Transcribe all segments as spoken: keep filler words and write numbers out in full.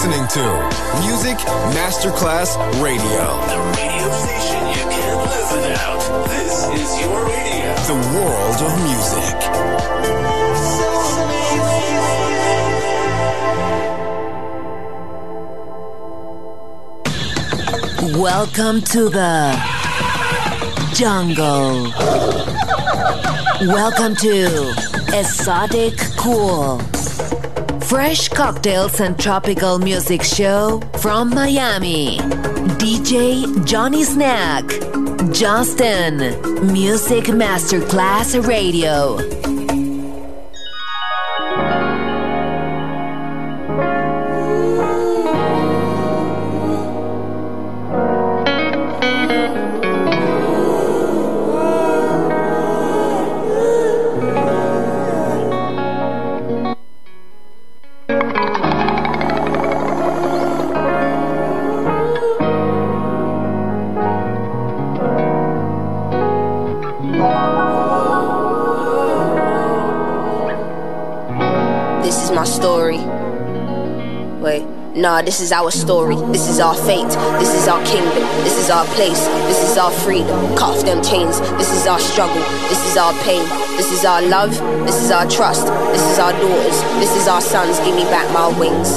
listening to Music Masterclass Radio. The radio station you can't live without. This is your radio. The world of music. Welcome to the jungle. Welcome to Exotic Cool. Fresh cocktails and tropical music show from Miami. D J Johnny Snack. Justin. Music Masterclass Radio. Nah, this is our story, this is our fate, this is our kingdom, this is our place, this is our freedom. Cut off them chains, this is our struggle, this is our pain, this is our love, this is our trust, this is our daughters, this is our sons. Give me back my wings.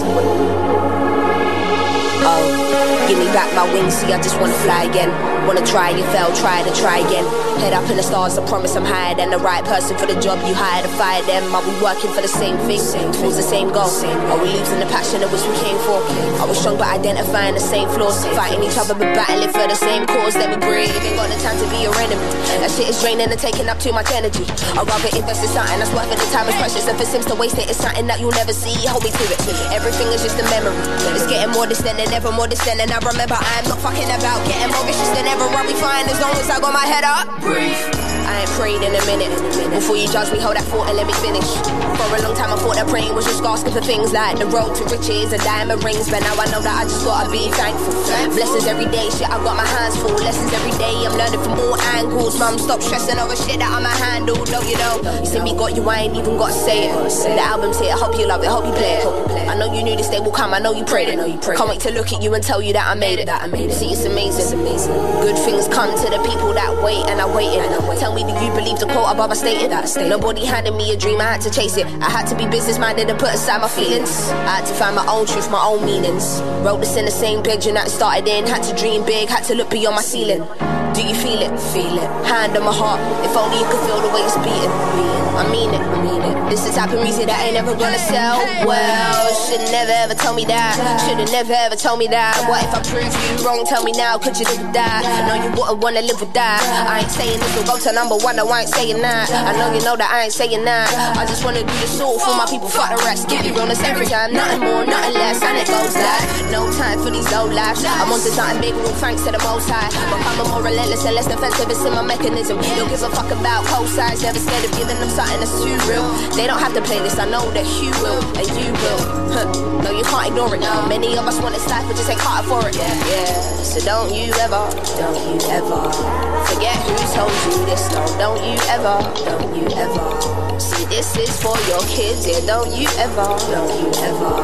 Oh, give me back my wings, see I just wanna fly again. Wanna try, you fail, try to try again. Head up in the stars, I promise I'm higher than the right person for the job you hired to fire them. Are we working for the same thing, towards the same goal? Are we losing the passion that which we came for? Are we strong but identifying the same flaws? Fighting each other but battling for the same cause. Let me breathe, ain't got the time to be your enemy. That shit is draining and taking up too much energy. I'd rather invest in something that's worth it, the time is precious. If it seems to waste it, it's something that you'll never see. Hold me to it, everything is just a memory. It's getting more distant and ever more distant. And I remember I'm not fucking about getting more vicious than ever. I'll be fine as long as I got my head up. Breathe. I ain't prayed in a minute. Before you judge me, hold that thought and let me finish. For a long time I thought that praying was just asking for things like the road to riches and diamond rings. But now I know that I just gotta be thankful. Blessings every day, shit, I got my hands full. Lessons every day, I'm learning from all angles. Mum, stop stressing over shit that I'ma handle. No, you know, you see me got you, I ain't even gotta say it. The album's here, I hope you love it, hope you play it. I know you knew this day will come, I know you prayed it. Can't wait to look at you and tell you that I made it. See, it's amazing. Good things come to the people that wait, and I waited. Tell me, do you believe the quote above I stated? Nobody handed me a dream, I had to chase it. I had to be business-minded and put aside my feelings. I had to find my own truth, my own meanings. Wrote this in the same page and that started in. Had to dream big, had to look beyond my ceiling. Do you feel it? Feel it. Hand on my heart, if only you could feel the way it's beating. I mean it, I mean it. This is type of music that ain't never gonna sell well. Should've never ever told me that. Should've never ever told me that. What if I prove you wrong? Tell me now, could you live with that? I know you wouldn't wanna live with that. I ain't saying this will go to number one, no, I ain't saying that. I know you know that I ain't saying that. I just wanna do this all for my people, fuck the rest. Give you realness every time, nothing more, nothing less. And it goes like, no time for these old lives. I'm on to something big, all thanks to the most high. Becoming more relentless and less defensive, it's in my mechanism. Don't give a fuck about cosigns, never scared of giving them something that's too real. They don't have to play this, I know that you will, and you will. Huh. No, you can't ignore it. Many of us want this life, but just ain't caught for it. Yeah, yeah. So don't you ever, don't you ever forget who told you this. No, don't you ever, don't you ever. See, this is for your kids. Yeah, don't you ever, don't you ever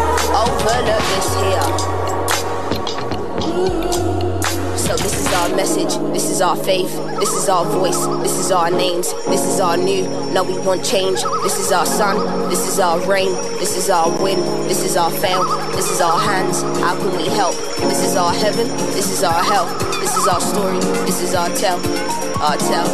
overlook this here. So this is our message, this is our faith, this is our voice, this is our names, this is our new. No, we want change. This is our sun, this is our rain, this is our wind, this is our fail, this is our hands. How can we help? This is our heaven, this is our hell, this is our story, this is our tell, our tell.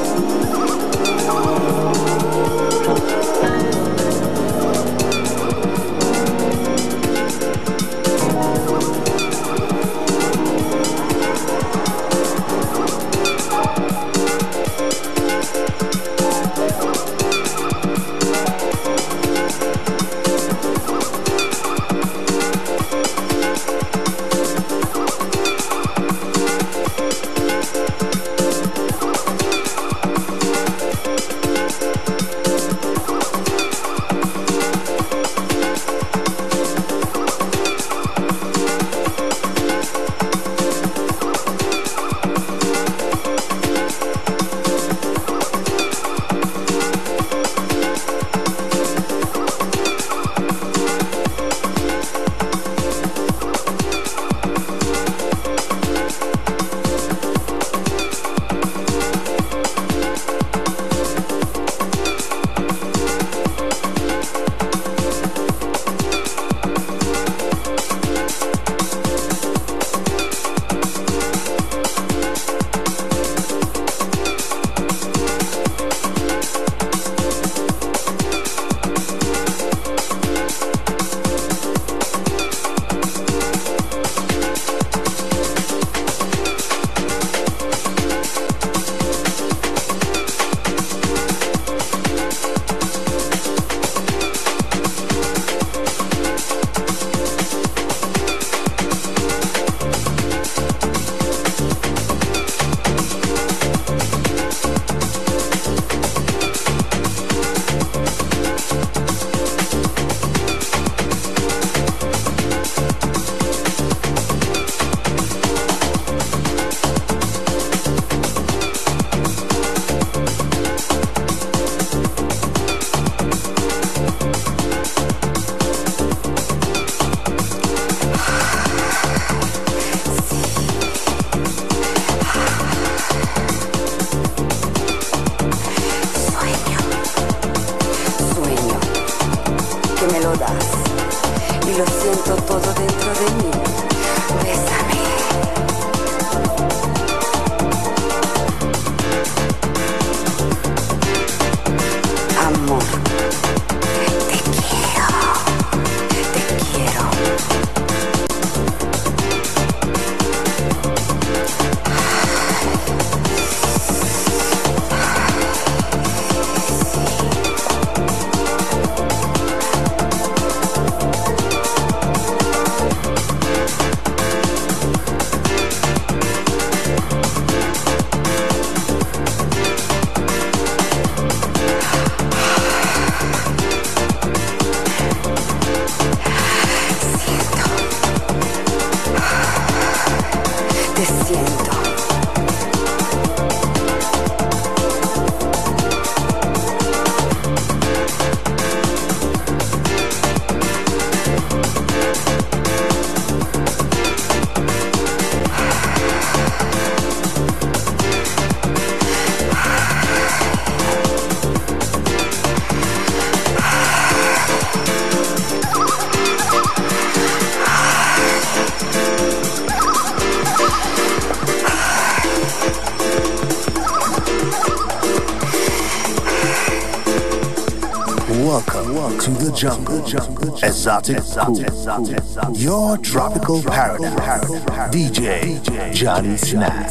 me lo das y lo siento todo dentro de mí. Bésame. Amor, te quiero, te quiero. Welcome to the jungle, Exotic Cool, your tropical paradise. D J Johnny Snap.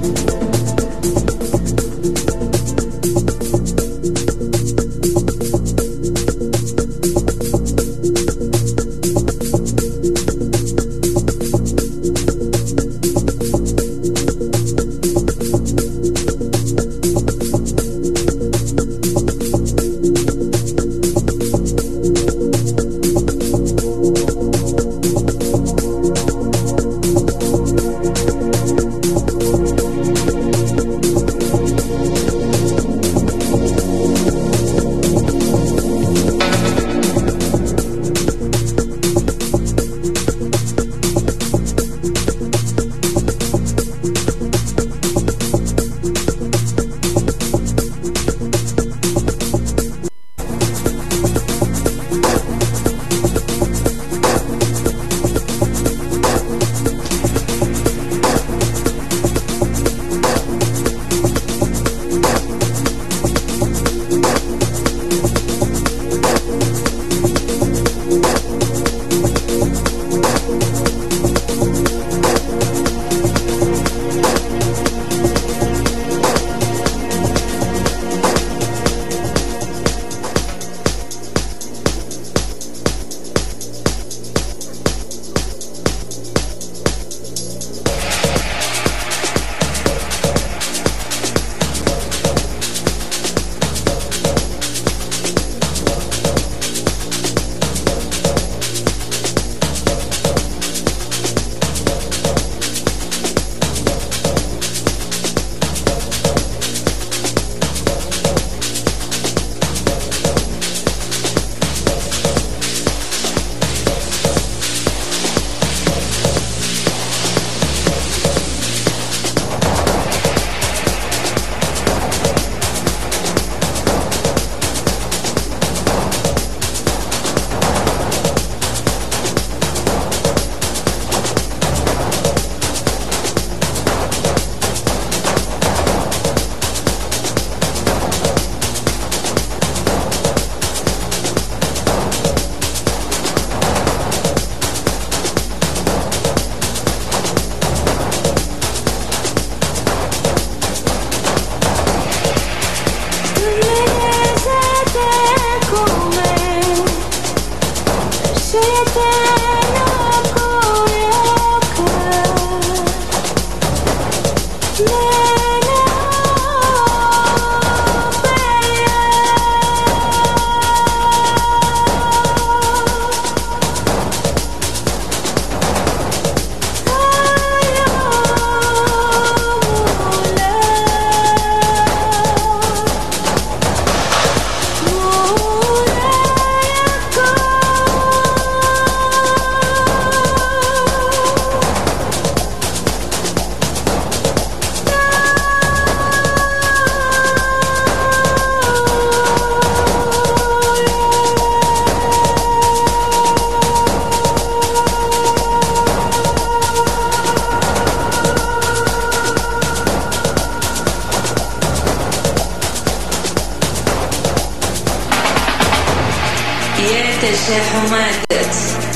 حمادت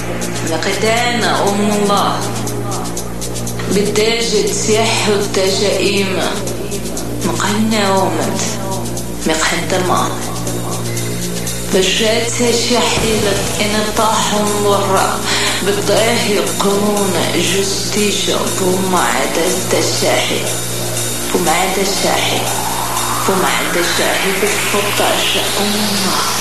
لقيتانا أم الله بالداجة تسيح التجائيم مقلنا ومت مقحنت الماء بجات شحيلك إن طاحن ورا بالضاهي قرون جستيجا بومعادة التشاحي بومعادة الشاحي بومعادة الشاحي بالفطاشة أمه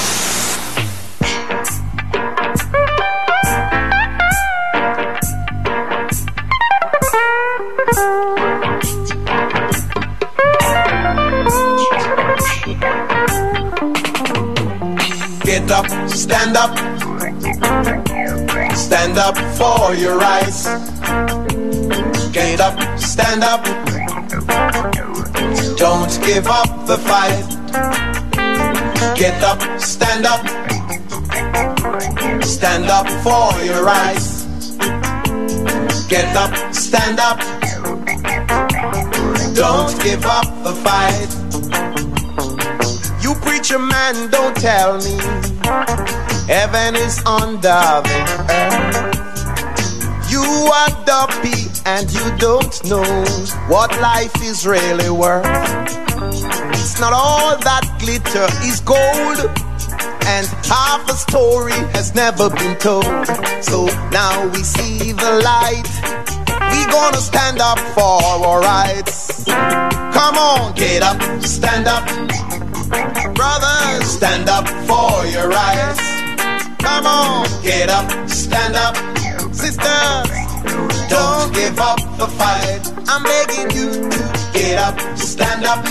Get up, stand up, stand up for your rights. Get up, stand up, don't give up the fight. Get up, stand up, stand up for your rights. Get up, stand up, don't give up the fight. You preacher man, don't tell me heaven is under the earth. You are the people and you don't know what life is really worth. It's not all that glitter is gold, and half a story has never been told. So now we see the light, we gonna stand up for our rights. Come on, get up, stand up. Brothers, stand up for your rights. Come on, get up, stand up. Sisters, don't give up the fight. I'm begging you to get up, stand up.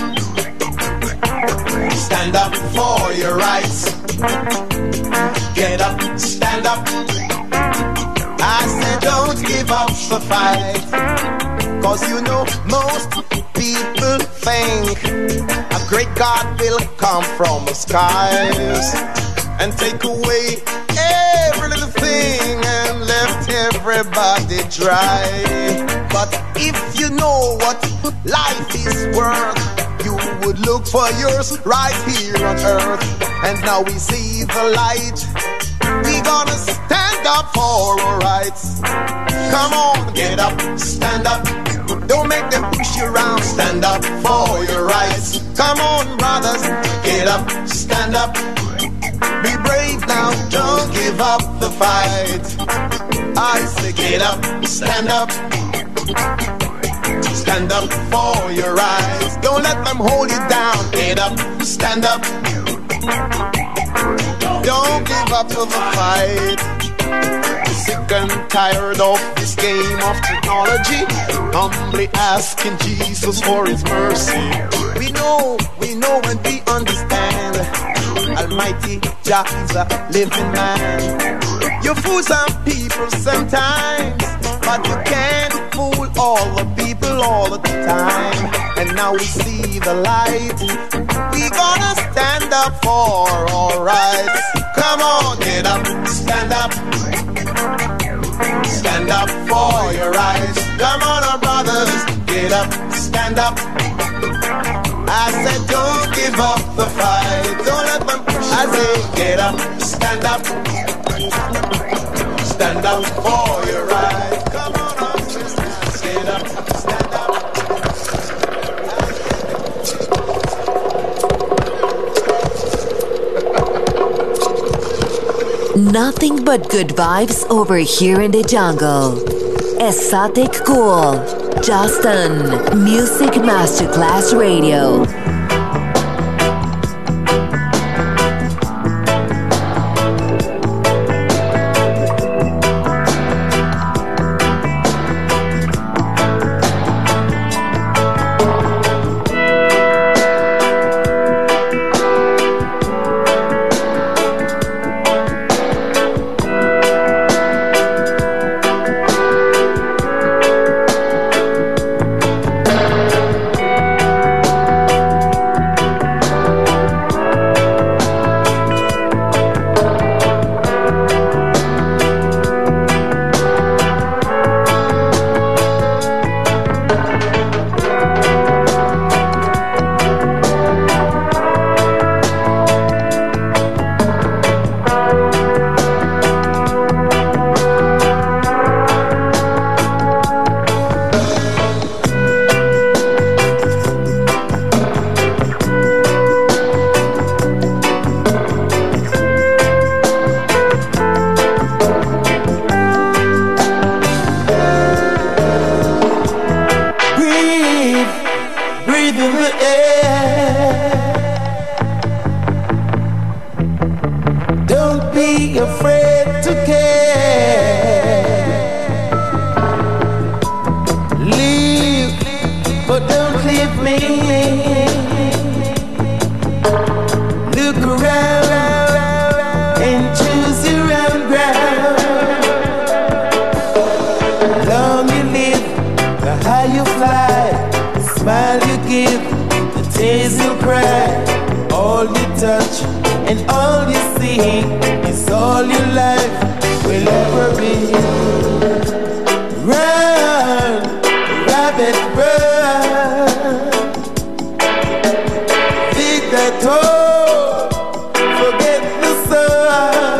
Stand up for your rights. Get up, stand up. I said don't give up the fight. Cause you know most people think a great God will come from the skies and take away every little thing and left everybody dry. But if you know what life is worth, you would look for yours right here on earth. And now we see the light, we gonna stand up for our rights. Come on, get up, stand up. Don't make them push you around. Stand up for your rights. Come on, brothers, get up, stand up. Be brave now, don't give up the fight. I say get up, stand up. Stand up for your rights. Don't let them hold you down. Get up, stand up. Don't give up to the fight. Sick and tired of this game of technology, humbly asking Jesus for his mercy. We know, we know and we understand Almighty Jah is a living man. You fool some people sometimes, but you can't fool all the people all the time. And now we see the light, we gonna stand up for our rights. Come on, get up, stand up. Stand up for your rights. Come on, our brothers, get up, stand up. I said don't give up the fight. Don't let them push you. I say get up, stand up. Stand up for your rights. Come on, our sisters, get up, stand up. Nothing but good vibes over here in the jungle. Exotic Cool. Justin. Music Masterclass Radio.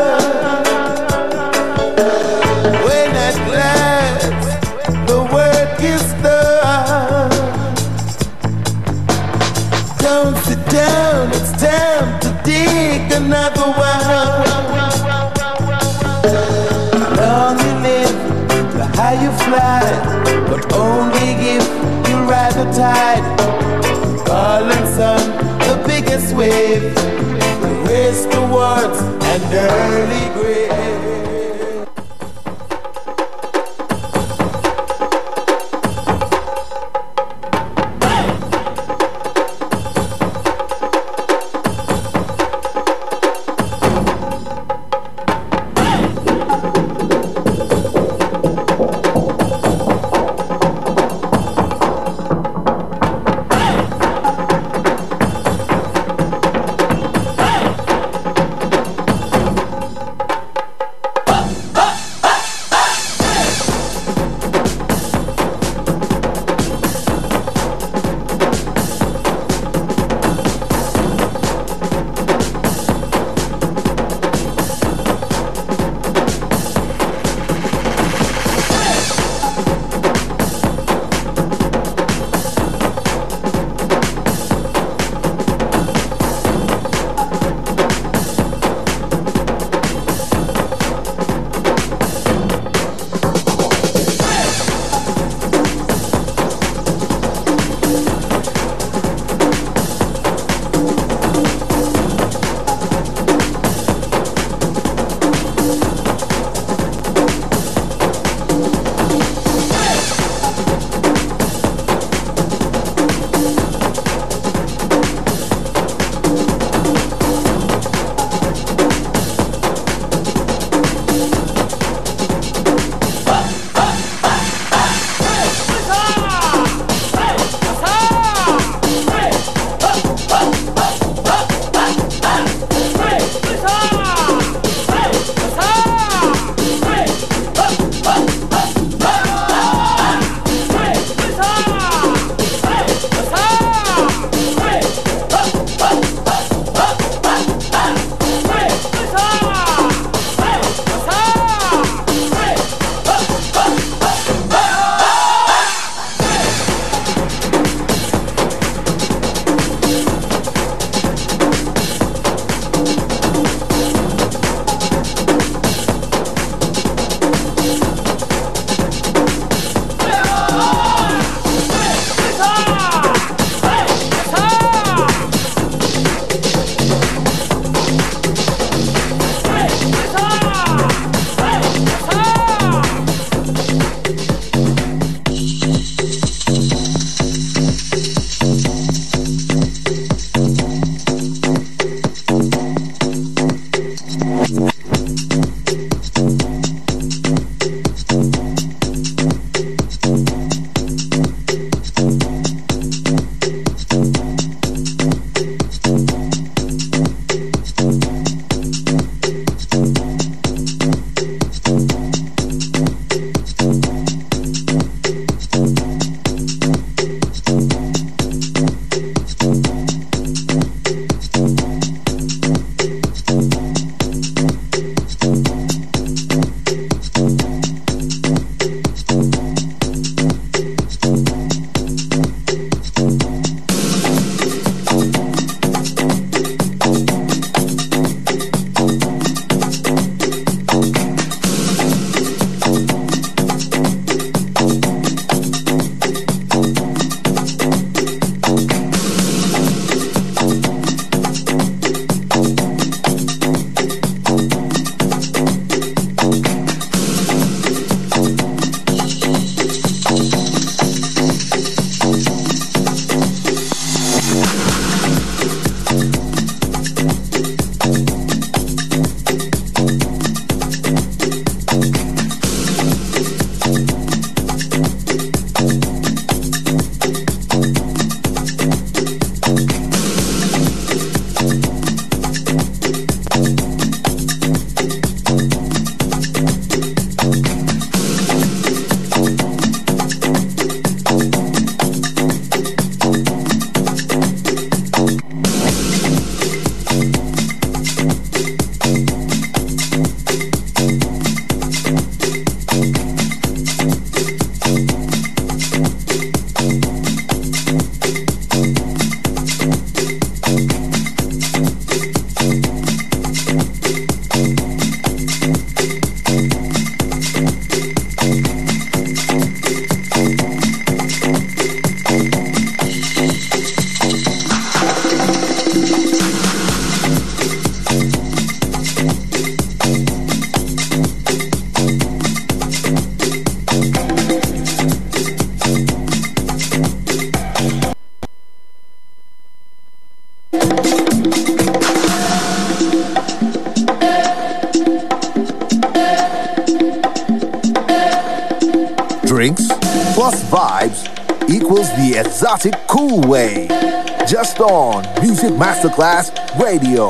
The word Don't sit down, it's time to dig another one. The longer you live, the higher you fly, but only if you ride the tide. Falling sun, the biggest wave, race towards an early grave. Hey! plus vibes equals the exotic cool way. Just on Music Masterclass Radio.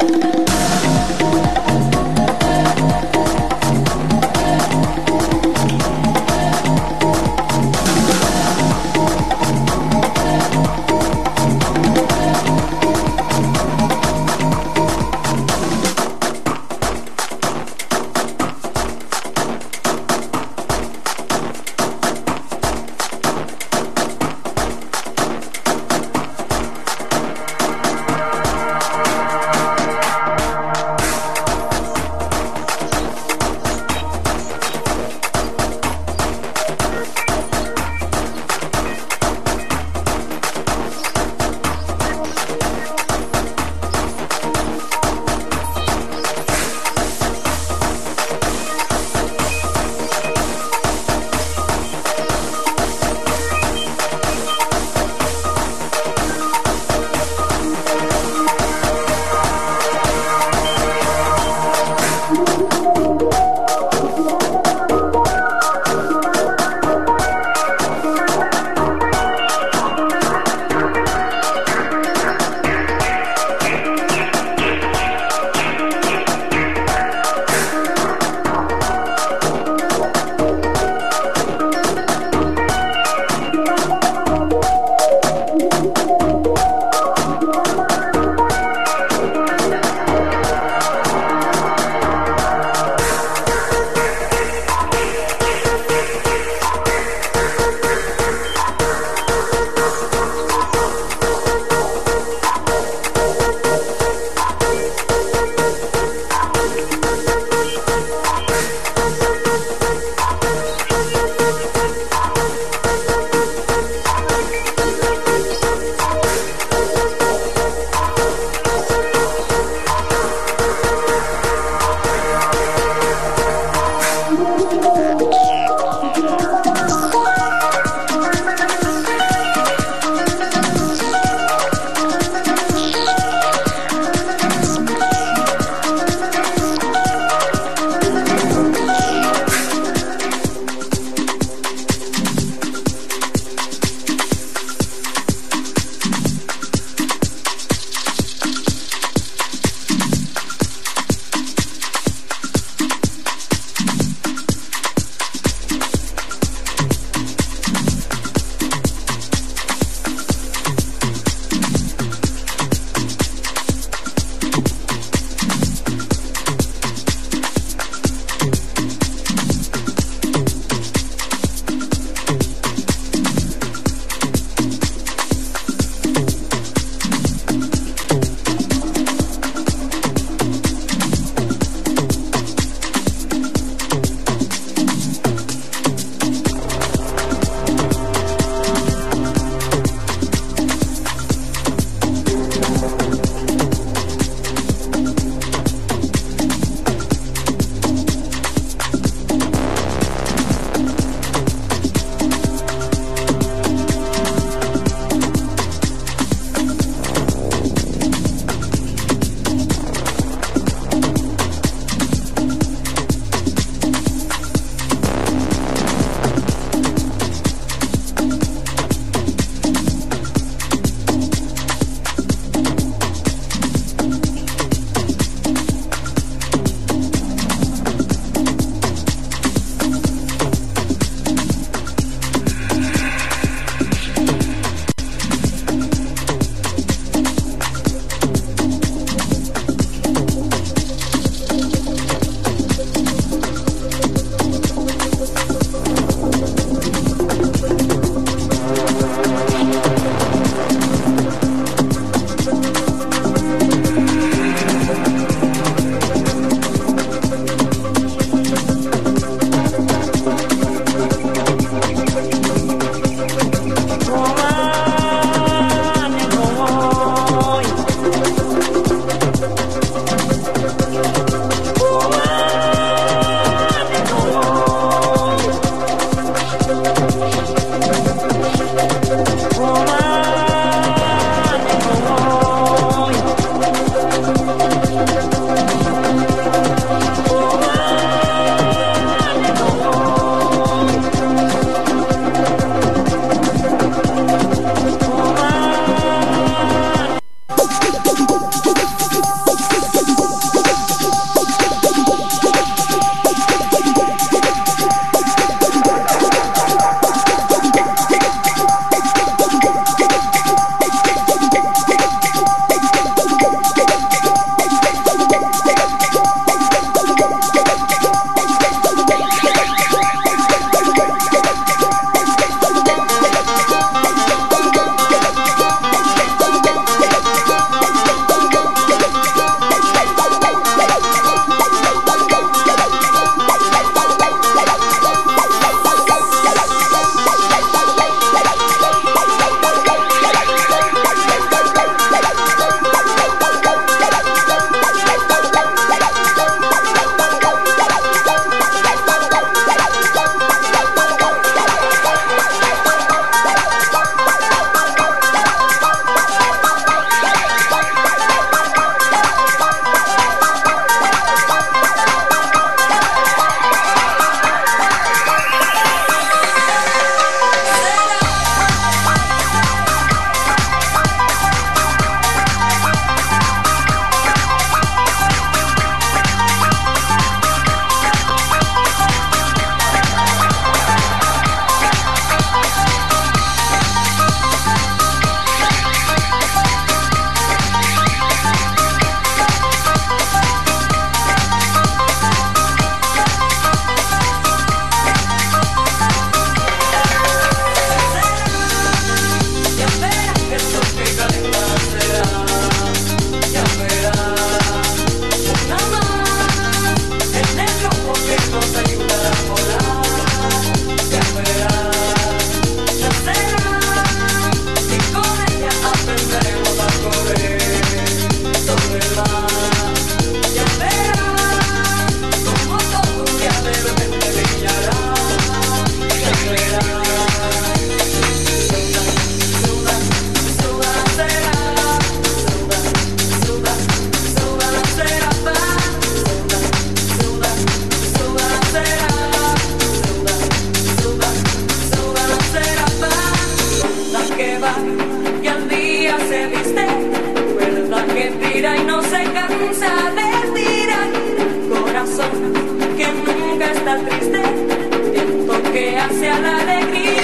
hacia la alegría.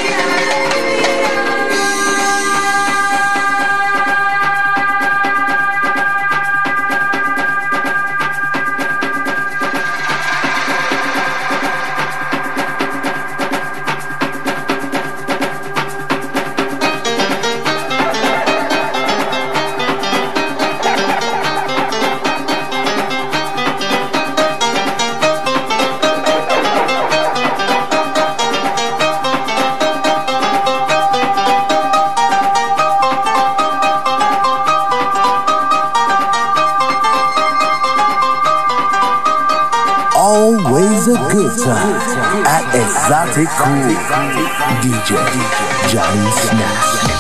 Always a good time at Exotic Cool. D J Johnny Snack.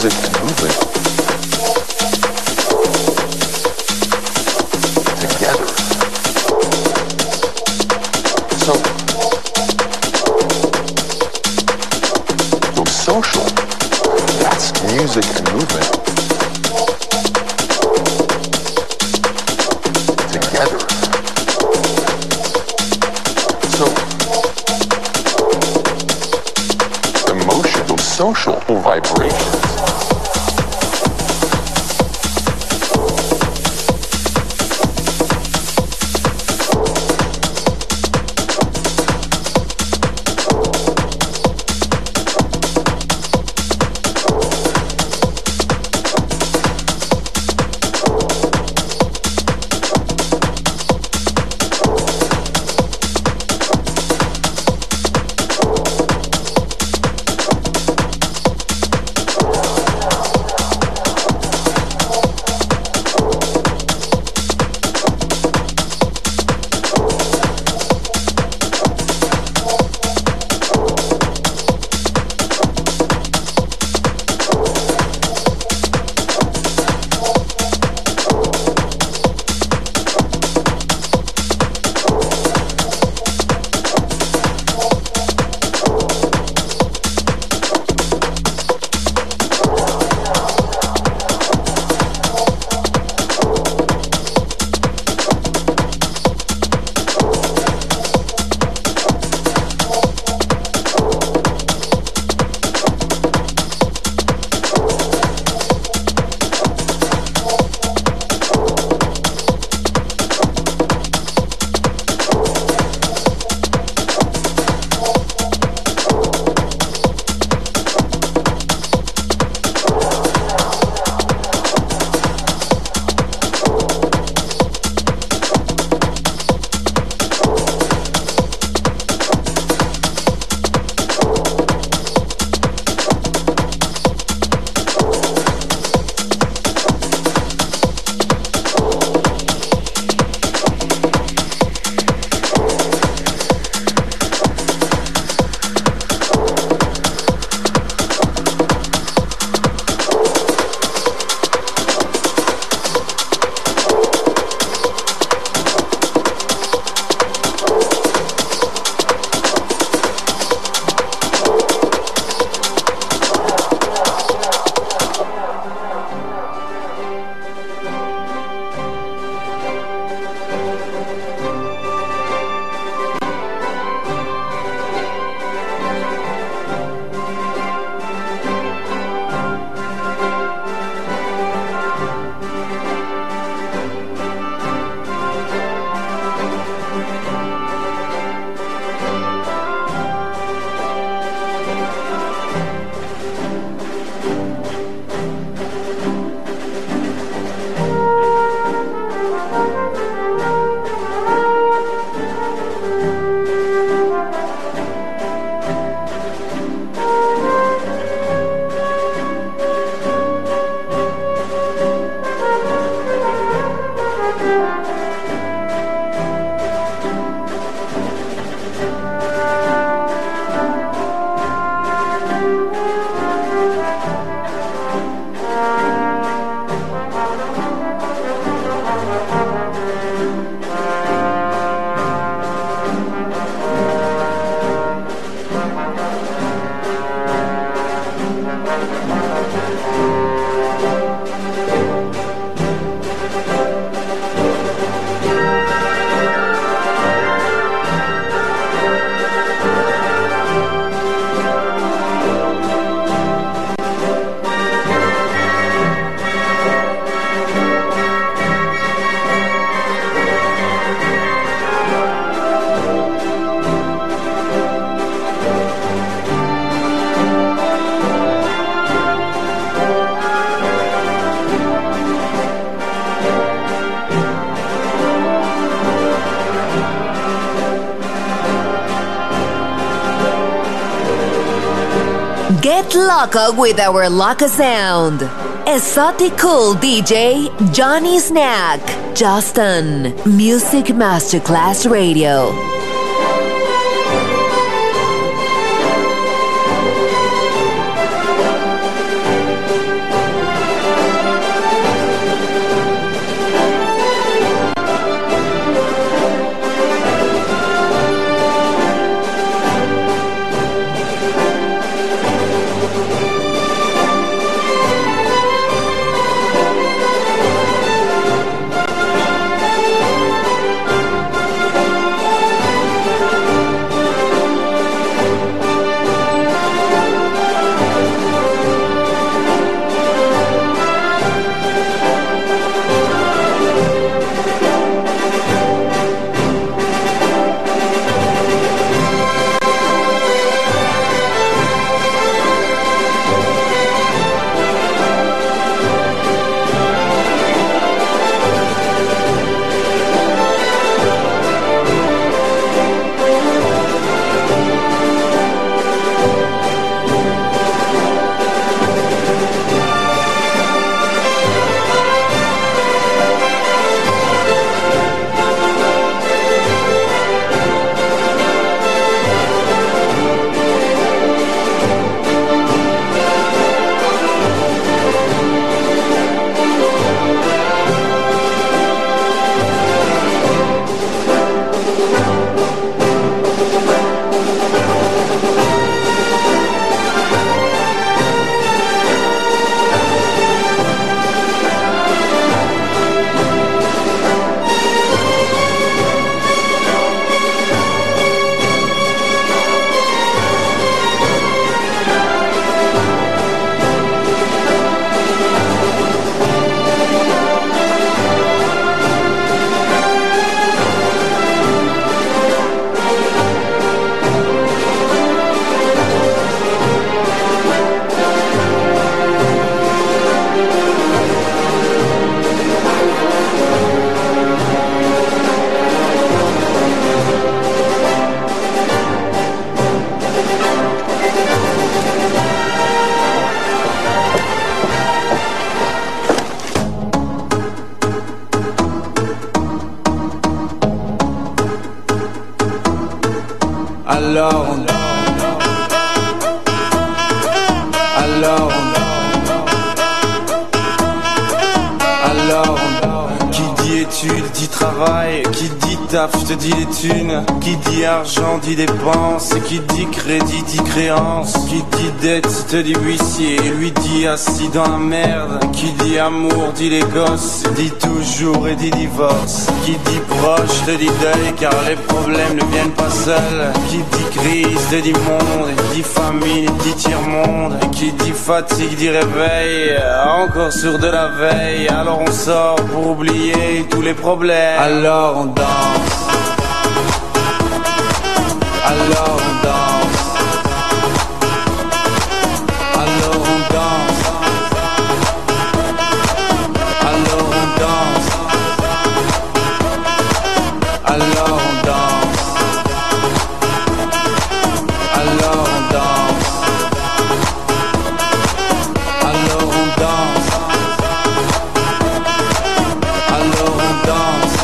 music and movement together. So, so social, that's music and movement together. So, emotional, social vibrations. Get loco with our Loca sound. Exotic Cool D J Johnny Snack. Justin. Music Masterclass Radio. Alors on danse. Alors on Alors on Qui dit études dit travail, qui dit taf te dit les thunes, qui dit argent dit dépenses, qui dit crédit dit créance, qui dit dette te dit huissier, lui dit assis dans la merde, qui dit amour dit les gosses, dit toujours et dit divorce, qui dit proche te dit deuil car les problèmes ne viennent pas seuls, qui dit crise te dit monde, dit famine dit tiers-monde, qui dit fatigue dit réveil, encore sur de la veille, alors on sort pour oublier tous les problèmes. Alors on danse. Alors on danse. Alors on danse. Alors on danse. Alors on danse. Alors on danse. Alors on danse. Alors on danse.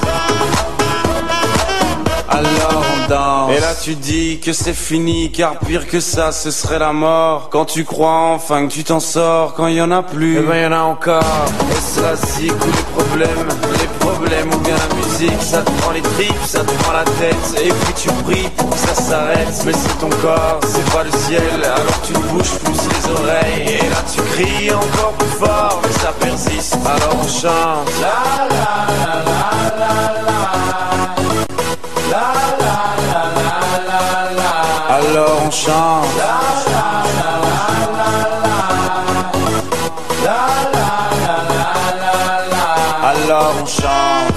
Alors on danse. Et là tu dis que c'est fini, car pire que ça ce serait la mort. Quand tu crois enfin que tu t'en sors, quand il y en a plus, eh ben y en a encore. Et cela c'est ou les problèmes, les problèmes ou bien la musique, ça te prend les tripes, ça te prend la tête. Et puis tu pries pour que ça s'arrête, mais c'est ton corps, c'est pas le ciel. Alors tu te bouges plus les oreilles, et là tu cries encore plus fort, mais ça persiste. Alors on chante. La la la la la la. La la la la la la. Alors on chante. La la la la la la. La la la la la la. Alors on chante.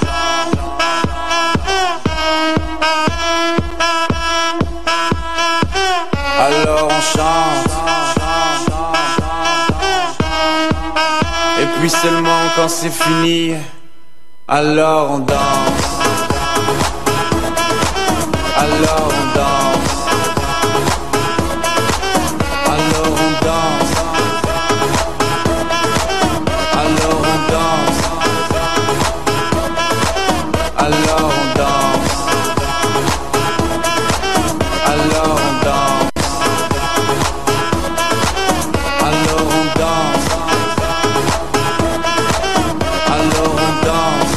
Alors on chante. Et puis seulement quand c'est fini, alors on danse. Alors on danse. Alors on danse. Alors on danse. Alors on danse. Alors on danse. Alors on danse. Alors on danse.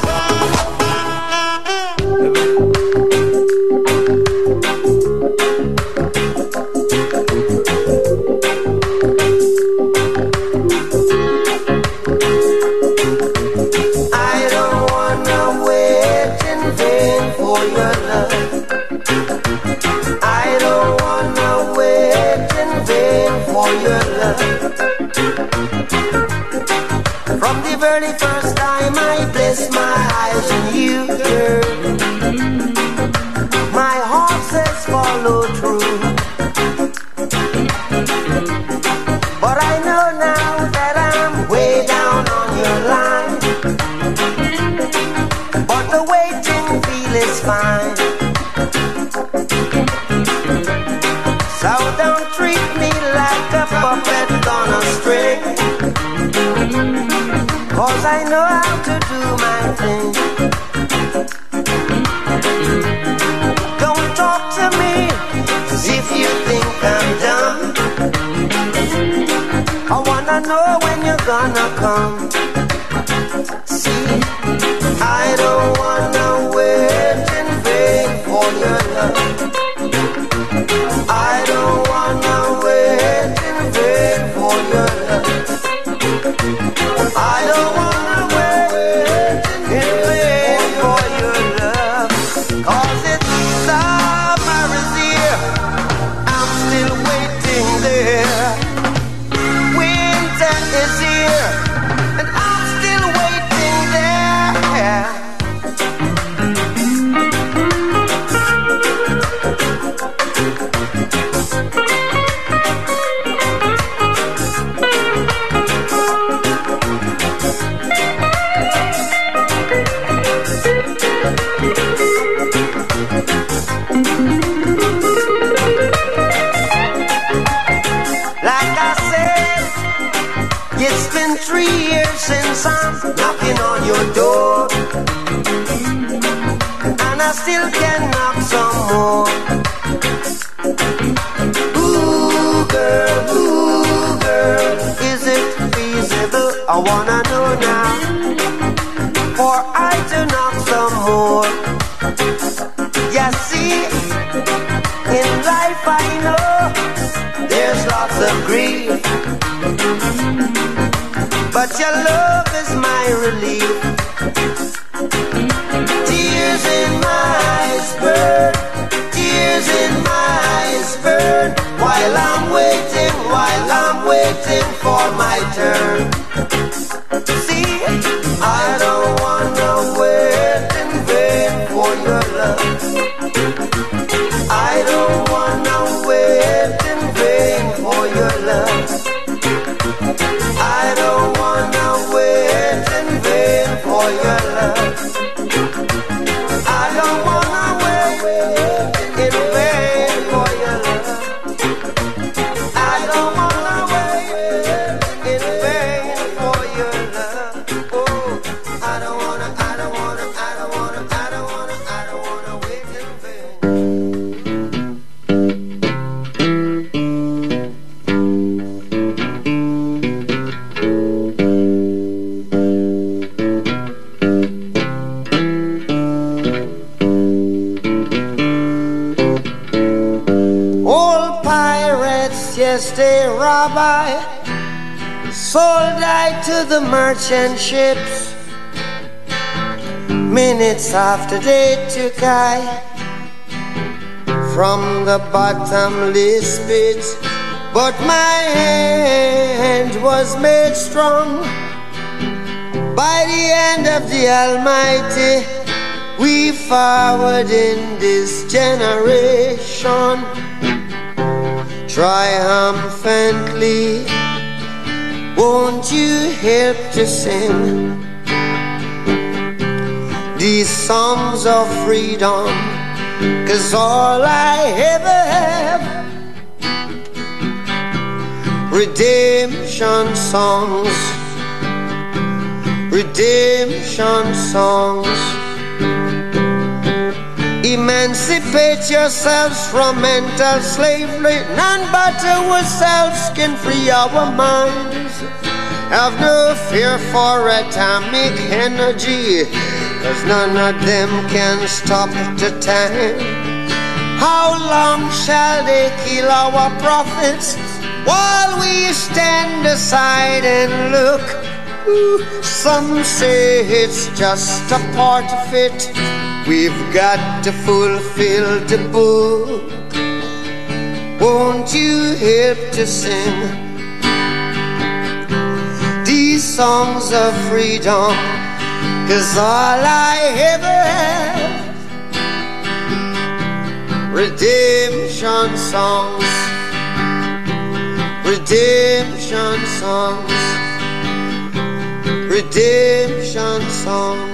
From the very first time I bless my eyes on you, girl, my heart says follow through. But I know now that I'm way down on your line, but the waiting feel is fine. So don't treat me like a puppet on a string, 'cause I know how to do my thing. Don't talk to me as if you think I'm dumb. I wanna know when you're gonna come. See, I don't wanna wait in vain for your love. I don't wanna wait in vain for your love. I don't wanna wait in vain for your love. 'Cause it's summer is here, I'm still waiting there. Winter is here, and I'm still waiting there. Like I said, it's been three years since I'm knocking on your door, and I still can knock some more. but your love is my relief. Tears in my eyes burn, tears in my eyes burn, while I'm waiting, while I'm waiting for my turn. See, I don't wanna wait in vain for your love. I don't wanna wait in vain for your love. I don't wanna wait in vain for your love. I don't wanna wait in vain for your love. I don't wanna wait in vain for your love. Oh, I don't wanna, I don't wanna, I don't wanna, I don't wanna, I don't wanna wait in vain. Old pirates, yes, they rob I, sold I to the merchant ships. Minutes after they took I from the bottomless pit, but my hand was made strong by the hand of the Almighty. We forward in this generation triumphantly. Won't you help to sing these songs of freedom? 'Cause all I ever have, redemption songs, redemption songs. Emancipate yourselves from mental slavery. None but ourselves can free our minds. Have no fear for atomic energy, 'cause none of them can stop the time. How long shall they kill our prophets while we stand aside and look? Ooh, some say it's just a part of it. We've got to fulfill the book. Won't you help to sing these songs of freedom? 'Cause all I ever have, redemption songs, redemption songs, redemption songs.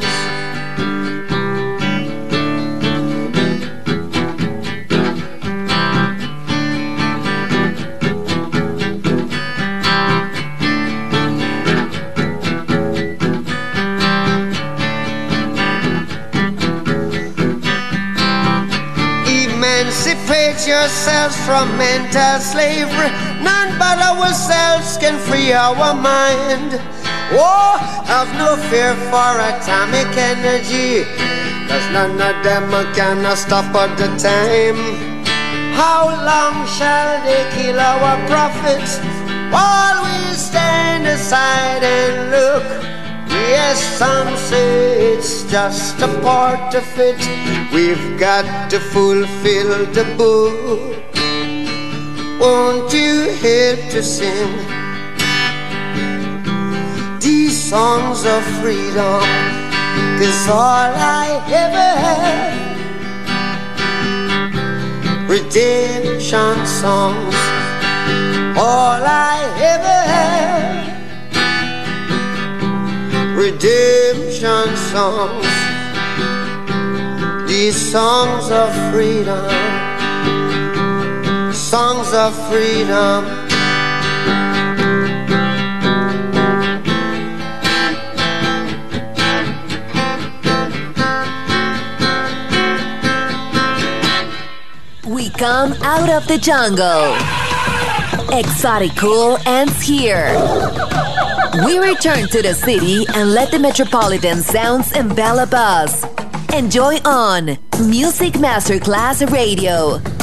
Emancipate yourselves from mental slavery. None but ourselves can free our mind. Oh, have no fear for atomic energy, 'cause none of them can stop at the time. How long shall they kill our prophets while we stand aside and look? Yes, some say it's just a part of it. We've got to fulfill the book. Won't you help to sing these songs of freedom? 'Cause all I ever had, redemption songs. All I ever had, redemption songs. These songs of freedom, songs of freedom. We come out of the jungle. Exotic Cool ends here. We return to the city and let the metropolitan sounds envelop us. Enjoy on Music Masterclass Radio.